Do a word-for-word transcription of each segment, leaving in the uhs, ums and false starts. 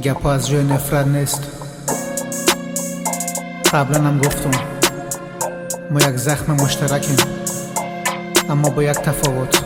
گپا از روی نفرت نیست. قبلا هم گفتم ما یک زخم مشترکیم، اما با یک تفاوت.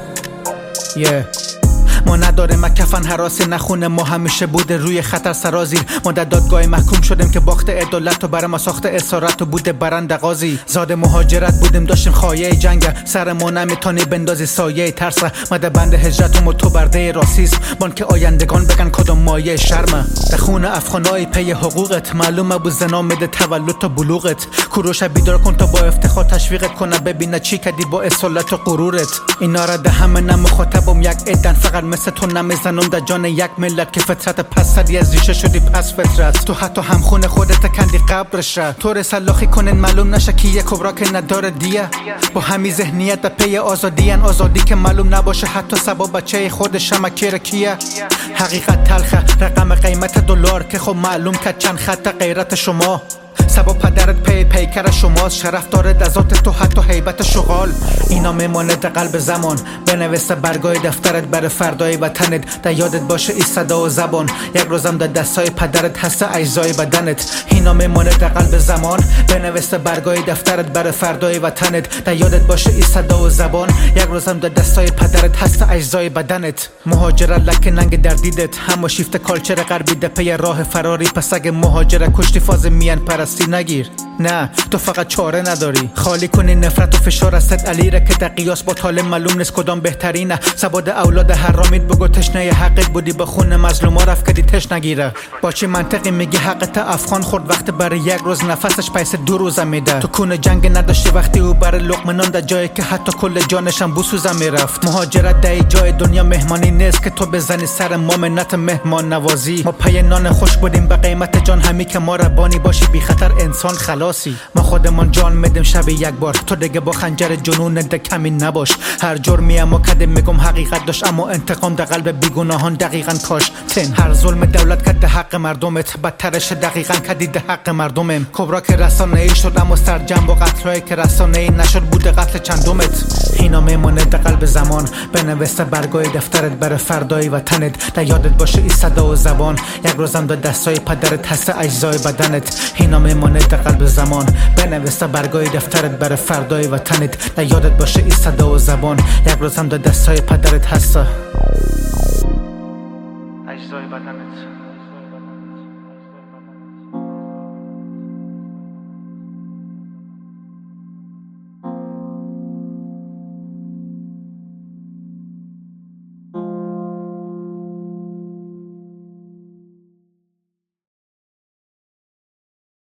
یه yeah. ما نداریم کفن حراسی، نخونه ما همیشه بوده روی خطر سرازیر. ما در دادگاه محکوم شدیم که باخت عدالت و برای ما ساخت اسارت و بوده برنده قاضی. زاد مهاجرت بودیم داشتیم خایه جنگ، سر ما نمیتونی بندازی سایه ترس. ما در بند هجرت و تو برده راسیسم، بان که آیندگان بگن کدام مایه شرمه. در خون افغانای پی حقوقت معلومه بود زنا میده تولد تا بلوغت. کوروش بیدار کن تا با افتخار تشویقت کنه، ببینه چی کردی با اصالت و غرورت. اینا را ده همه نمخاطبم یک عدن، فقط مثل تو نمیزنم در جان یک ملت که فطرت پس سری از ریشه شدی پس فطرت. تو حتی همخون خودت کندی قبرش را، تو رسلاخی کنن معلوم نشه که یک کبرا که نداره دیه. با همین ذهنیت در پی آزادی ان، آزادی که معلوم نباشه حتی سبب بچه خودش هم کیر کیه. حقیقت تلخه رقم قیمت دلار که خب معلوم که چند خط غیرت شما. سبا پدرت پی پیکر شماست، شرف داره ذات تو حتی هیبت شغال. اینا میمونه در قلب زمان، بنویسه برگای دفترت بر فردای وطنت. در یادت باشه ای صدا و زبان، یک روزم در دستای پدرت هست اجزای بدنت. اینا میمونه در قلب زمان، بنویسه برگای دفترت بر فردای وطنت. در یادت باشه ای صدا و زبان، یک روزم در دستای پدرت هست اجزای بدنت. مهاجرت لکه ننگ در دیدت، همه شیفت کالچر غربی در پی راه فراری. پس اگه مهاجرت کشتی فاز میان پرستی نگیر، نه تو فقط چاره نداری. خالی کنی نفرت و فشار از صد علیره که در قیاس با طالب معلوم نیست کدام بهترینه. سباد اولاد حرامید بگو تشنه حقت بودی، به خون مظلوما رفت کدی تش نگیره. با چی منطقی میگی حقت افغان خورد وقت برای یک روز نفسش پیسه دو روزه میده؟ تو کون جنگ نداشتی وقتی او برای لقمه نان در جایی که حتی کل جانشم بوسوزه میرفت. مهاجرت در جای دنیا مهمانی نیست که تو بزنی سر ما منت مهمان نوازی. ما پی نان خوش بودیم به قیمت جان، همی که ما ربانی باشی بی خطر انسان خلاصی. ما خودمون جان میدیم شب یک بار، تو دیگه با خنجر جنون ده کمی نباش. هر جرمی اما کده میگم حقیقت داشت، اما انتقام در قلب بیگناهان دقیقاً کاش تن. هر ظلم دولت کد حق مردمت، بدترش دقیقاً کدی ده حق مردمم. کبرا که رسانه ای شد اما سرجم با قتلای که رسانه ای نشد بوده قتل چندمت. اینا میمونه در قلب زمان، بنویسه برگای دفترت بر فردای وطنت. در یادت باشه ای صدا و زبان، یک روزم در دستای پدرت هست اجزای بدنت. اینا میمونه در قلب زمان، بنویسه برگای دفترت بر فردای وطنت. در یادت باشه ای صدا و زبان، یک روزم در دستای پدرت هست.